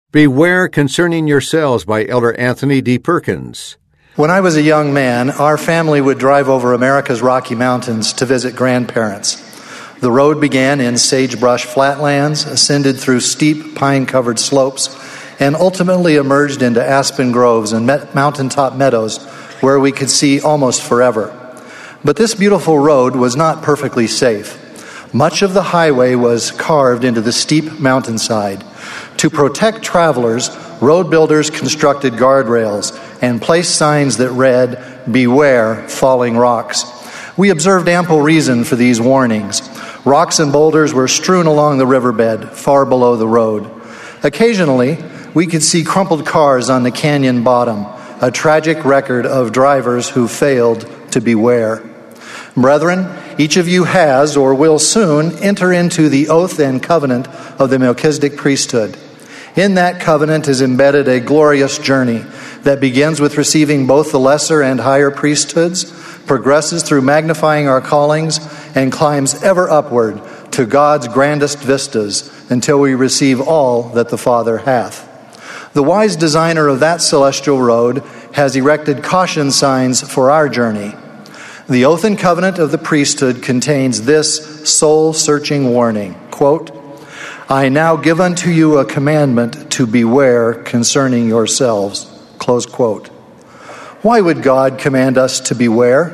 Beware Concerning Yourselves by Elder Anthony D. Perkins. When I was a young man, our family would drive over America's Rocky Mountains to visit grandparents. The road began in sagebrush flatlands, ascended through steep pine-covered slopes, and ultimately emerged into aspen groves and mountaintop meadows where we could see almost forever. But this beautiful road was not perfectly safe. Much of the highway was carved into the steep mountainside. To protect travelers, road builders constructed guardrails and placed signs that read, "Beware falling rocks." We observed ample reason for these warnings. Rocks and boulders were strewn along the riverbed, far below the road. Occasionally, we could see crumpled cars on the canyon bottom, a tragic record of drivers who failed to beware. Brethren, each of you has or will soon enter into the oath and covenant of the Melchizedek priesthood. In that covenant is embedded a glorious journey that begins with receiving both the lesser and higher priesthoods, progresses through magnifying our callings, and climbs ever upward to God's grandest vistas until we receive all that the Father hath. The wise designer of that celestial road has erected caution signs for our journey. The oath and covenant of the priesthood contains this soul-searching warning, quote, "I now give unto you a commandment to beware concerning yourselves," close quote. Why would God command us to beware?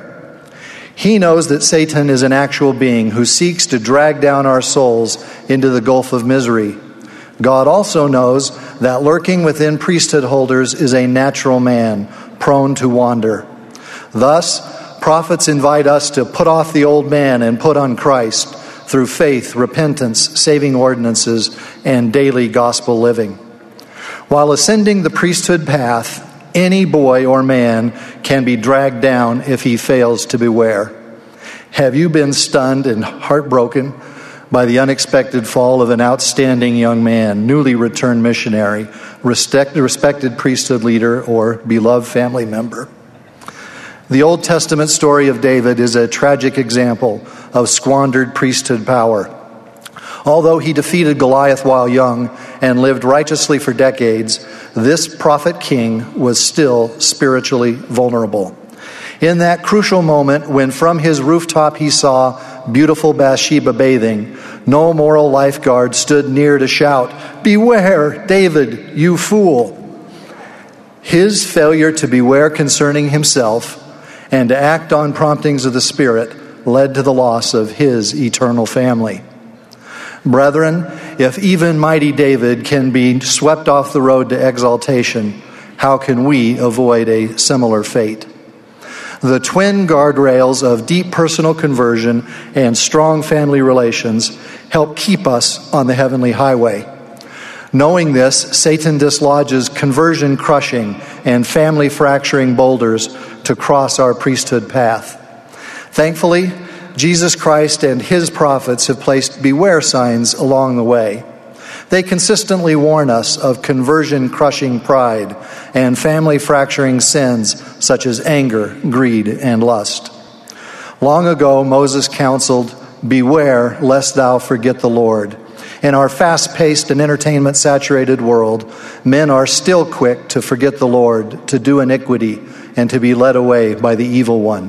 He knows that Satan is an actual being who seeks to drag down our souls into the gulf of misery. God also knows that lurking within priesthood holders is a natural man, prone to wander. Thus, prophets invite us to put off the old man and put on Christ through faith, repentance, saving ordinances, and daily gospel living. While ascending the priesthood path, any boy or man can be dragged down if he fails to beware. Have you been stunned and heartbroken by the unexpected fall of an outstanding young man, newly returned missionary, respected priesthood leader, or beloved family member? The Old Testament story of David is a tragic example of squandered priesthood power. Although he defeated Goliath while young and lived righteously for decades, this prophet king was still spiritually vulnerable. In that crucial moment when from his rooftop he saw beautiful Bathsheba bathing, no moral lifeguard stood near to shout, "Beware, David, you fool!" His failure to beware concerning himself and to act on promptings of the Spirit led to the loss of his eternal family. Brethren, if even mighty David can be swept off the road to exaltation, how can we avoid a similar fate? The twin guardrails of deep personal conversion and strong family relations help keep us on the heavenly highway. Knowing this, Satan dislodges conversion-crushing and family-fracturing boulders to cross our priesthood path. Thankfully, Jesus Christ and his prophets have placed beware signs along the way. They consistently warn us of conversion-crushing pride and family-fracturing sins such as anger, greed, and lust. Long ago, Moses counseled, "Beware lest thou forget the Lord." In our fast-paced and entertainment-saturated world, men are still quick to forget the Lord, to do iniquity, and to be led away by the evil one.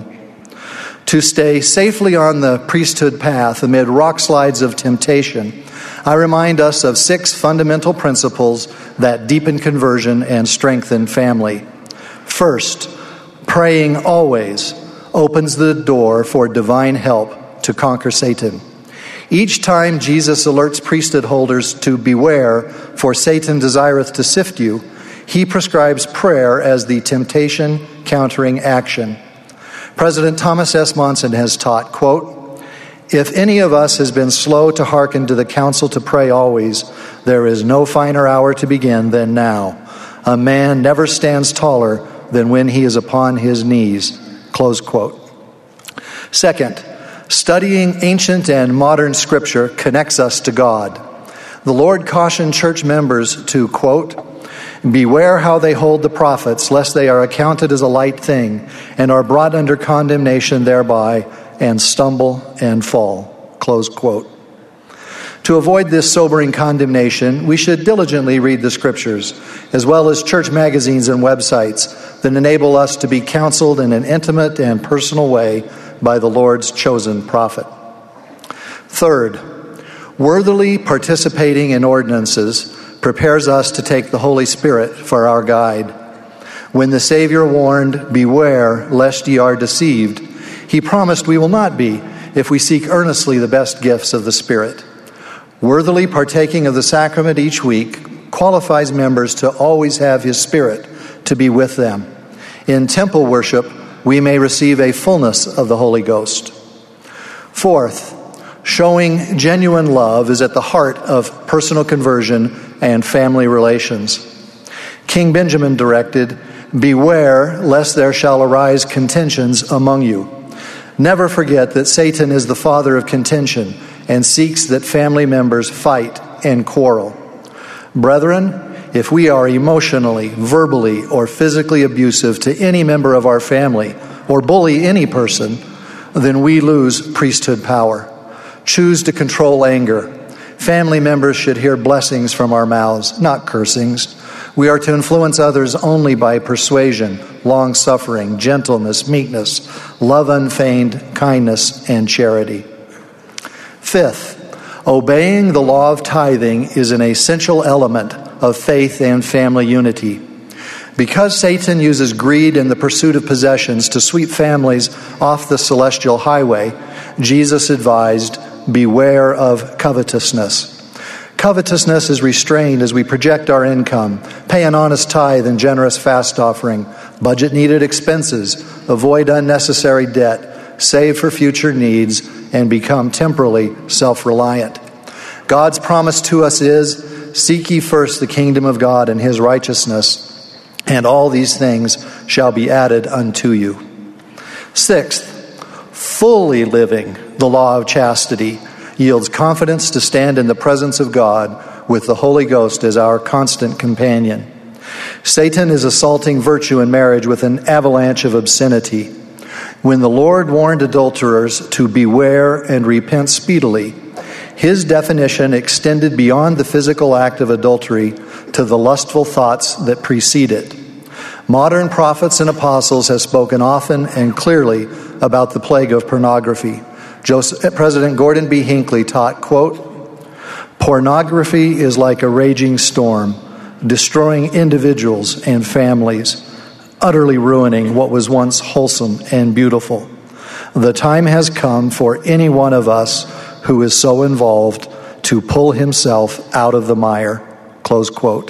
To stay safely on the priesthood path amid rock slides of temptation, I remind us of 6 fundamental principles that deepen conversion and strengthen family. First, praying always opens the door for divine help to conquer Satan. Each time Jesus alerts priesthood holders to beware, for Satan desireth to sift you, he prescribes prayer as the temptation countering action. President Thomas S. Monson has taught, quote, "If any of us has been slow to hearken to the counsel to pray always, there is no finer hour to begin than now. A man never stands taller than when he is upon his knees," close quote. Second, studying ancient and modern scripture connects us to God. The Lord cautioned church members to, quote, "Beware how they hold the prophets, lest they are accounted as a light thing, and are brought under condemnation thereby, and stumble and fall," close quote. To avoid this sobering condemnation, we should diligently read the Scriptures, as well as church magazines and websites that enable us to be counseled in an intimate and personal way by the Lord's chosen prophet. Third, worthily participating in ordinances prepares us to take the Holy Spirit for our guide. When the Savior warned, "Beware lest ye are deceived," he promised we will not be if we seek earnestly the best gifts of the Spirit. Worthily partaking of the sacrament each week qualifies members to always have His Spirit to be with them. In temple worship, we may receive a fullness of the Holy Ghost. Fourth, showing genuine love is at the heart of personal conversion and family relations. King Benjamin directed, "Beware lest there shall arise contentions among you." Never forget that Satan is the father of contention and seeks that family members fight and quarrel. Brethren, if we are emotionally, verbally, or physically abusive to any member of our family or bully any person, then we lose priesthood power. Choose to control anger. Family members should hear blessings from our mouths, not cursings. We are to influence others only by persuasion, long-suffering, gentleness, meekness, love unfeigned, kindness, and charity. Fifth, obeying the law of tithing is an essential element of faith and family unity. Because Satan uses greed and the pursuit of possessions to sweep families off the celestial highway, Jesus advised, "Beware of covetousness." Covetousness is restrained as we project our income, pay an honest tithe and generous fast offering, budget needed expenses, avoid unnecessary debt, save for future needs, and become temporally self-reliant. God's promise to us is, "Seek ye first the kingdom of God and His righteousness, and all these things shall be added unto you." Sixth, fully living the law of chastity yields confidence to stand in the presence of God with the Holy Ghost as our constant companion. Satan is assaulting virtue in marriage with an avalanche of obscenity. When the Lord warned adulterers to beware and repent speedily, His definition extended beyond the physical act of adultery to the lustful thoughts that precede it. Modern prophets and apostles have spoken often and clearly about the plague of pornography. President Gordon B. Hinckley taught, quote, "Pornography is like a raging storm, destroying individuals and families, utterly ruining what was once wholesome and beautiful. The time has come for any one of us who is so involved to pull himself out of the mire." Close quote.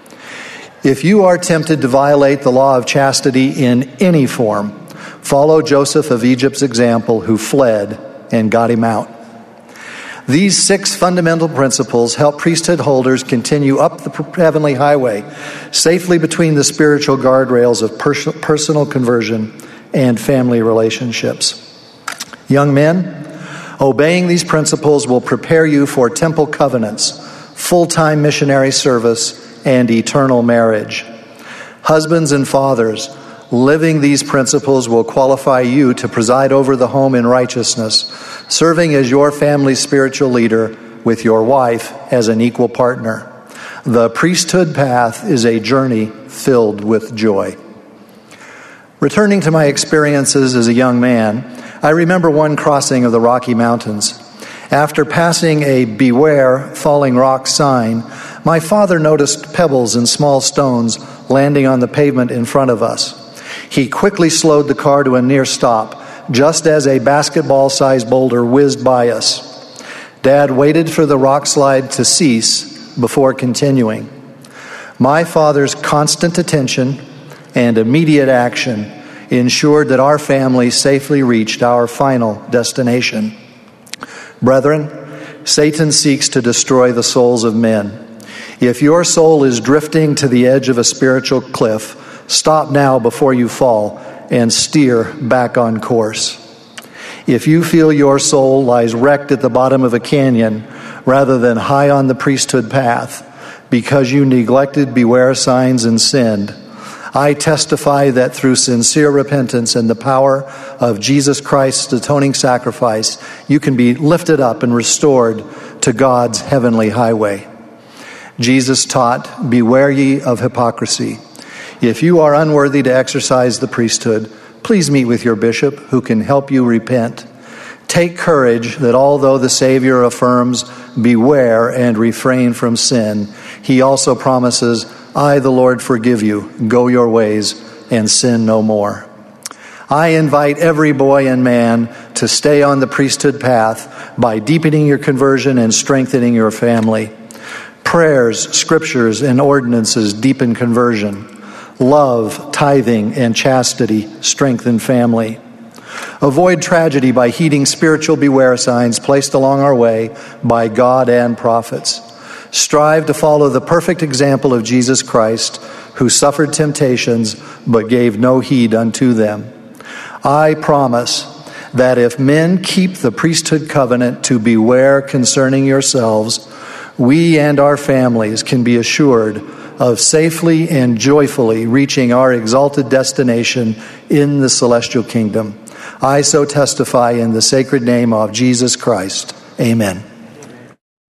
If you are tempted to violate the law of chastity in any form, follow Joseph of Egypt's example, who fled and got him out. These 6 fundamental principles help priesthood holders continue up the heavenly highway, safely between the spiritual guardrails of personal conversion and family relationships. Young men, obeying these principles will prepare you for temple covenants, full-time missionary service, and eternal marriage. Husbands and fathers, living these principles will qualify you to preside over the home in righteousness, serving as your family's spiritual leader with your wife as an equal partner. The priesthood path is a journey filled with joy. Returning to my experiences as a young man, I remember one crossing of the Rocky Mountains. After passing a "Beware falling rock" sign, my father noticed pebbles and small stones landing on the pavement in front of us. He quickly slowed the car to a near stop, just as a basketball-sized boulder whizzed by us. Dad waited for the rock slide to cease before continuing. My father's constant attention and immediate action ensured that our family safely reached our final destination. Brethren, Satan seeks to destroy the souls of men. If your soul is drifting to the edge of a spiritual cliff, stop now before you fall and steer back on course. If you feel your soul lies wrecked at the bottom of a canyon rather than high on the priesthood path because you neglected beware signs and sinned, I testify that through sincere repentance and the power of Jesus Christ's atoning sacrifice, you can be lifted up and restored to God's heavenly highway. Jesus taught, "Beware ye of hypocrisy. If you are unworthy to exercise the priesthood, please meet with your bishop, who can help you repent. Take courage that although the Savior affirms, 'Beware and refrain from sin,' he also promises, 'I, the Lord, forgive you. Go your ways and sin no more.'" I invite every boy and man to stay on the priesthood path by deepening your conversion and strengthening your family. Prayers, scriptures, and ordinances deepen conversion. Love, tithing, and chastity strengthen family. Avoid tragedy by heeding spiritual beware signs placed along our way by God and prophets. Strive to follow the perfect example of Jesus Christ, who suffered temptations but gave no heed unto them. I promise that if men keep the priesthood covenant to beware concerning yourselves, we and our families can be assured of safely and joyfully reaching our exalted destination in the celestial kingdom. I so testify in the sacred name of Jesus Christ. Amen.